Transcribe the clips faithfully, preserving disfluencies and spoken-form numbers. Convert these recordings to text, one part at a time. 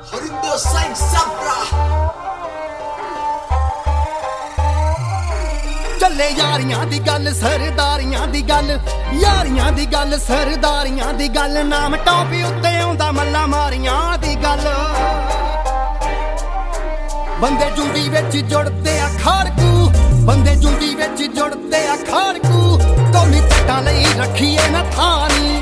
ਹਰਿੰਦਰ ਸਿੰਘ ਸਾਬਰਾ ਚੱਲੇ ਯਾਰੀਆਂ ਦੀ ਗੱਲ ਸਰਦਾਰੀਆਂ ਦੀ ਗੱਲ ਯਾਰੀਆਂ ਦੀ ਗੱਲ ਸਰਦਾਰੀਆਂ ਦੀ ਗੱਲ ਨਾਮ ਟੌਪੀ ਉੱਤੇ ਆਉਂਦਾ ਮੱਲਾ ਮਾਰੀਆਂ ਦੀ ਗੱਲ ਬੰਦੇ ਜੁੰਡੀ ਵਿੱਚ ਜੁੜਦੇ ਆ ਖਾੜਕੂ ਬੰਦੇ ਜੁੰਡੀ ਵਿੱਚ ਜੁੜਦੇ ਆ ਖਾੜਕੂ ਕੌਣੀ ਟੱਟਾਂ ਲਈ ਰੱਖੀਏ ਨਾ ਥਾਨੀ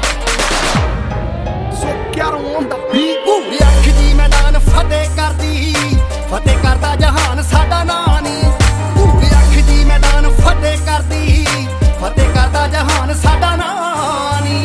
ਸੋ ਕਿਆਰੋਂ ਆਉਂਦਾ ਪੂਰੀ ਅੱਖ ਦੀ ਮੈਦਾਨ ਫਤਿਹ ਕਰਦੀ ਫਤਿਹ ਕਰਦਾ ਜਹਾਨ ਸਾਡਾ ਨਾਂ ਨੀ ਪੂਰੀ ਅੱਖ ਦੀ ਮੈਦਾਨ ਫਤਿਹ ਕਰਦੀ ਫਤਿਹ ਕਰਦਾ ਜਹਾਨ ਸਾਡਾ ਨਾਂ ਨੀ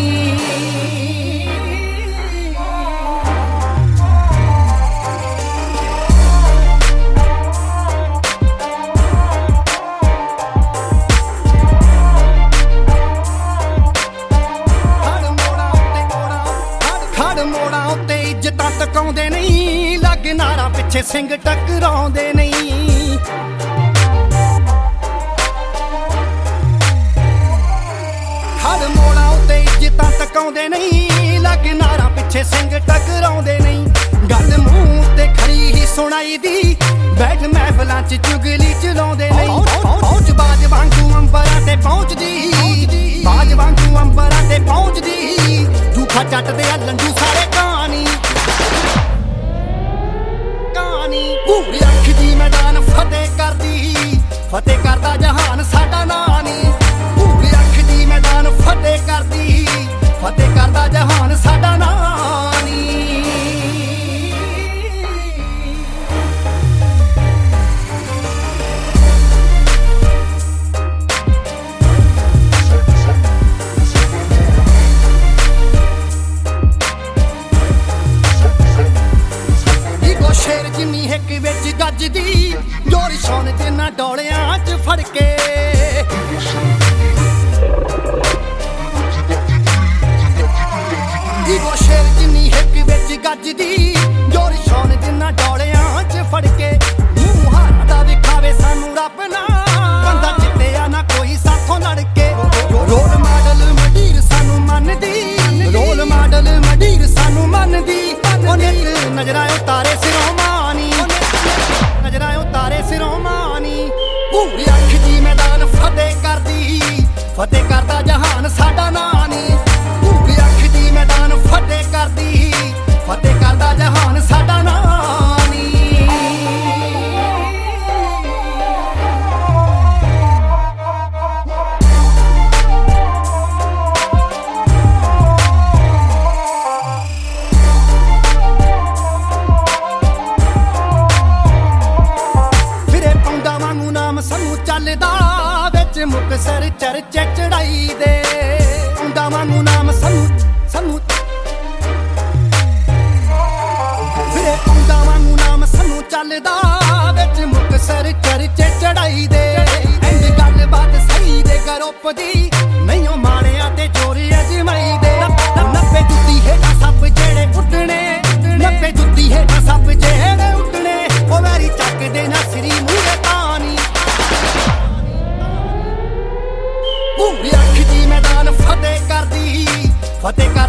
ਮੋੜਾਂ ਉੱਤੇ ਇੱਜ਼ਤਾਂ ਟਕਾਉਂਦੇ ਨਹੀਂ ਲਾਗੇ ਨਾਰਾਂ ਪਿੱਛੇ ਸਿੰਘ ਟਕਰਾਉਂਦੇ ਨਹੀਂ ਹਰ ਮੋੜਾਂ ਉੱਤੇ ਇੱਜ਼ਤਾਂ ਟਕਾਉਂਦੇ ਨਹੀਂ ਲਾਗੇ ਨਾਰਾਂ ਪਿੱਛੇ ਸਿੰਘ ਟਕਰਾਉਂਦੇ ਨਹੀਂ ਗੱਲ ਮੂੰਹ ਤੇ ਖਰੀ ਹੀ ਸੁਣਾਈ ਦੀ ਬੈਠ ਮਹਿਫਲਾਂ 'ਚ ਚੁਗਲੀ ਚਲਾਉਂਦੇ ਨਹੀਂ ਪਹੁੰਚ ਬਾਜ ਵਾਂਗੂ ਅੰਬਰਾਂ ਤੇ ਪਹੁੰਚਦੀ ਬਾਜ ਵਾਂਗੂ ਅੰਬਰਾਂ ਤੇ ਪਹੁੰਚਦੀ ਜੂਖਾ ਚੱਟਦੇ ਆ ਲੰਡੂ ਸਾਰੇ ਕਹਾਣੀ ਕਹਾਣੀ ਪੂਰੀ ਅੱਖ ਦੀ ਮੈਦਾਨ ਫਤਿਹ ਕਰਦੀ ਫਤਿਹ ਕਰਦਾ ਜਹਾਨ ਸਾਡਾ ਨਾਂ ਨੀ ਪੂਰੀ ਅੱਖ ਦੀ ਮੈਦਾਨ ਫਤਿਹ ਕਰਦੀ ਫਤਿਹ ਕਰਦਾ ਜਹਾਨ ਸਾਡਾ ਨਾਂ ਨੀ ਸ਼ੇਰ ਜਿੰਨੀ ਹਿੱਕ ਵਿੱਚ ਗੱਜਦੀ ਜੋਰ ਸ਼ੌਨ ਜਿੰਨਾ ਡੋਲਿਆਂ 'ਚ ਫੜ ਕੇ ਈਗੋ ਸ਼ੇਰ ਜਿੰਨੀ ਹਿੱਕ ਵਿੱਚ ਗੱਜਦੀ ਜੋਰ ਸ਼ੌਨ ਜਿੰਨਾ ਡੋਲਿਆਂ 'ਚ ਫੜ ਕੇ ਮੂੰਹ ਹਾਰਾ ਦਾ ਵਿਖਾਵੇ ਸਾਨੂੰ ਰੱਬ ਨਾ ਬੰਦਾ ਜਿੱਤਿਆ ਨਾ ਕੋਈ ਸਾਥੋਂ ਲੜ ਕੇ ਰੋਲ ਮਾਡਲ ਮਡੀਰ ਸਾਨੂੰ ਮੰਨਦੀ ਰੋਲ ਮਾਡਲ ਮਡੀਰ ਸਾਨੂੰ ਮੰਨਦੀ ਉਹਨੇ ਨਜ਼ਰਾਂ ਉਤਾਰੇ ਸਿਰੋਂ ਮਾਨੀ ਨਜ਼ਰਾਂ ਉਤਾਰੇ ਸਿਰੋਂ ਮਾਨੀ ਪੂਰੀ ਅੱਖ ਦੀ ਮੈਦਾਨ ਫਤਿਹ ਕਰਦੀ ਫਤਿਹ ਕਰਦਾ ਜਹਾਨ ਸਾਡਾ ਨਾਂ ਨੀ ਪੂਰੀ ਅੱਖ ਦੀ ਮੈਦਾਨ ਫਤਿਹ ਕਰਦੀ ਫਤਿਹ ਕਰਦਾ ਜਹਾਨ ਸਾਡਾ ਨਾਂ ਨੀ ਸਾਨੂੰ ਚੱਲਦਾ ਵਿੱਚ ਮੁਕਤਸਰ ਚਰਚੇ ਚੜਾਈ ਦੇ ਹੁੰਦਾ ਵਾਂਗੂ ਨਾਮ ਸਾਨੂੰ ਸਾਨੂੰ ਵੀਰੇ ਹੁੰਦਾ ਵਾਂਗੂ ਨਾਮ ਸਾਨੂੰ ਚੱਲਦਾ ਵਿੱਚ ਮੁਕਤਸਰ ਚਰਚੇ ਚੜਾਈ ਦੇ ਇੰਜ ਗੱਲਬਾਤ ਸਹੀ ਦੇ ਗਰੁੱਪ ਦੀ ਨਹੀਂ ਉਹ ਮਾਣਿਆ ਤੇ ਚੋਰੀ ਅਜਮਾਈ ਦੇ ਨੱਬੇ ਜੁੱਤੀ ਹੇਠਾਂ ਸੱਪ ਜਿਹੜੇ ਉੱਡਣੇ ਨੱਬੇ ਜੁੱਤੀ ਹੇਠਾਂ ਸੱਪ ਜਿਹੜੇ ਉੱਡਣੇ ਉਹ ਵੈਰੀ ਚੱਕਦੇ ਨਾ ਸ੍ਰੀ ਮੂਹਰੇ ਤਾਨੀ ਪੂਰੀ ਅੱਖ ਦੀ ਮੈਦਾਨ ਫਤਿਹ ਕਰਦੀ ਫਤਿਹ ਕਰ